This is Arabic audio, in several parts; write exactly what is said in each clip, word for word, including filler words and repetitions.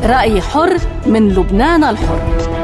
رأي حر من لبنان الحر.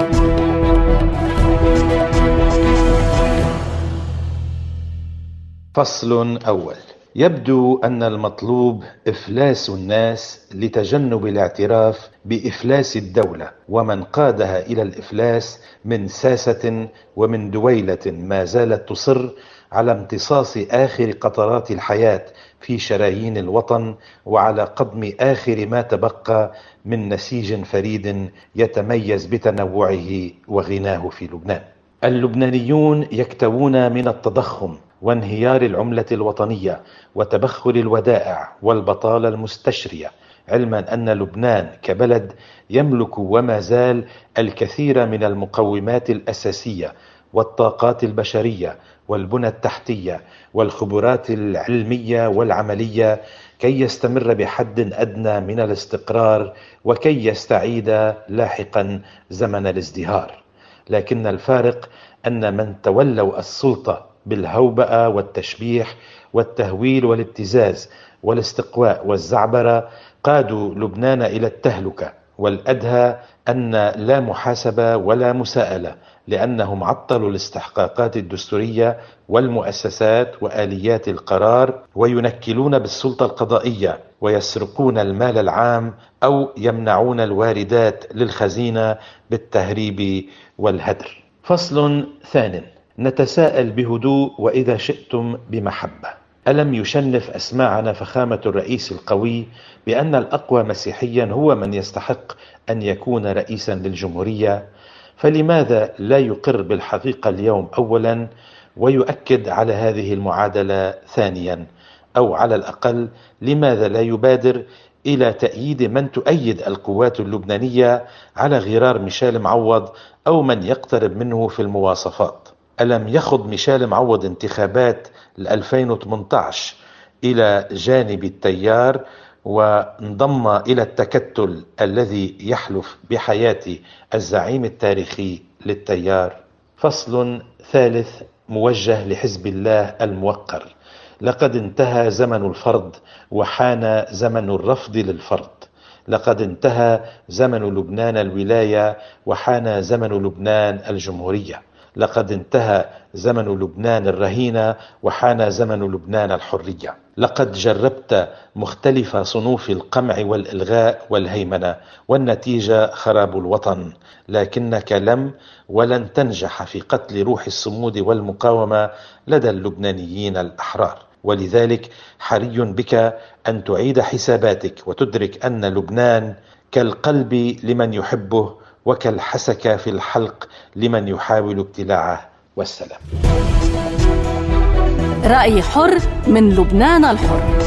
فصل أول. يبدو أن المطلوب إفلاس الناس لتجنب الاعتراف بإفلاس الدولة ومن قادها إلى الإفلاس من ساسة ومن دويلة ما زالت تصر على امتصاص آخر قطرات الحياة في شرايين الوطن وعلى قضم آخر ما تبقى من نسيج فريد يتميز بتنوعه وغناه في لبنان. اللبنانيون يكتوون من التضخم وانهيار العملة الوطنية وتبخر الودائع والبطالة المستشرية، علما أن لبنان كبلد يملك وما زال الكثير من المقومات الأساسية والطاقات البشرية والبنى التحتية والخبرات العلمية والعملية كي يستمر بحد أدنى من الاستقرار وكي يستعيد لاحقا زمن الازدهار. لكن الفارق أن من تولوا السلطة بالهوبئة والتشبيح والتهويل والابتزاز والاستقواء والزعبرة قادوا لبنان إلى التهلكة، والأدهى أن لا محاسبة ولا مساءلة، لأنهم عطلوا الاستحقاقات الدستورية والمؤسسات وآليات القرار وينكلون بالسلطة القضائية ويسرقون المال العام أو يمنعون الواردات للخزينة بالتهريب والهدر. فصل ثانٍ. نتساءل بهدوء وإذا شئتم بمحبة: ألم يشنف أسماعنا فخامة الرئيس القوي بأن الأقوى مسيحيا هو من يستحق أن يكون رئيسا للجمهورية؟ فلماذا لا يقر بالحقيقة اليوم أولا ويؤكد على هذه المعادلة ثانيا؟ أو على الأقل لماذا لا يبادر إلى تأييد من تؤيد القوات اللبنانية على غرار ميشيل معوض أو من يقترب منه في المواصفات؟ ألم يخض ميشيل معوض انتخابات ألفين وثمانية عشر إلى جانب التيار وانضم إلى التكتل الذي يحلف بحياة الزعيم التاريخي للتيار؟ فصل ثالث موجه لحزب الله الموقر: لقد انتهى زمن الفرض وحان زمن الرفض للفرض. لقد انتهى زمن لبنان الولاية وحان زمن لبنان الجمهورية. لقد انتهى زمن لبنان الرهينة وحان زمن لبنان الحرية. لقد جربت مختلف صنوف القمع والإلغاء والهيمنة والنتيجة خراب الوطن، لكنك لم ولن تنجح في قتل روح الصمود والمقاومة لدى اللبنانيين الأحرار. ولذلك حري بك أن تعيد حساباتك وتدرك أن لبنان كالقلب لمن يحبه وكالحسكة في الحلق لمن يحاول ابتلاعه. والسلام. رأي حر من لبنان الحر.